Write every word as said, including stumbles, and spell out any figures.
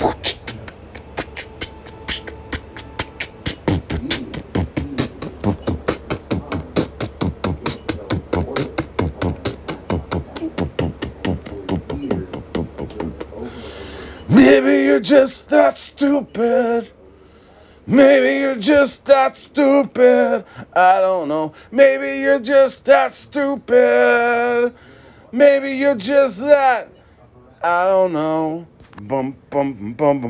Maybe you're just that stupid. Maybe you're just that stupid. I don't know. Maybe you're just that stupid. Maybe you're just that. I don't know. Bum bum bum bum.